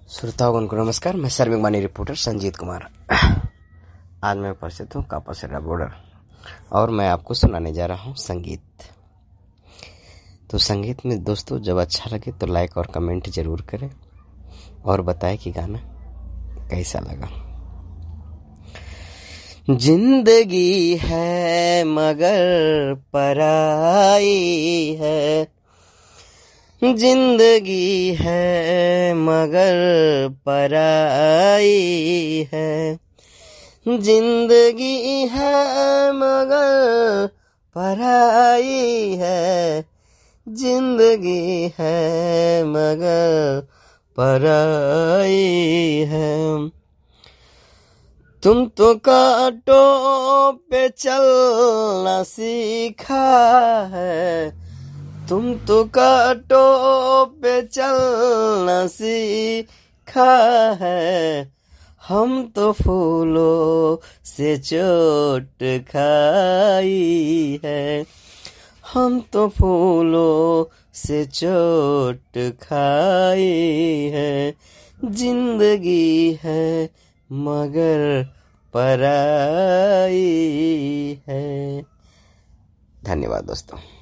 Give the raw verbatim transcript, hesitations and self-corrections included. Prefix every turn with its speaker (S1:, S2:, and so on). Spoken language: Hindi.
S1: श्रोतागण को नमस्कार। मैं सर्विंग रिपोर्टर संजीत कुमार। आज मैं उपस्थित हूँ कापासेरा बॉर्डर और मैं आपको सुनाने जा रहा हूँ संगीत। तो संगीत में दोस्तों जब अच्छा लगे तो लाइक और कमेंट जरूर करें और बताएं कि गाना कैसा लगा। जिंदगी है मगर पराई है, जिंदगी है मगर पराई है, जिंदगी है मगर पराई है, जिंदगी है मगर पराई है। तुम तो कांटों पे चलना सीखा है, तुम तो कांटों पे चलना सीखा है, हम तो फूलों से चोट खाई है, हम तो फूलों से चोट खाई है, जिंदगी है मगर पराई है। धन्यवाद दोस्तों।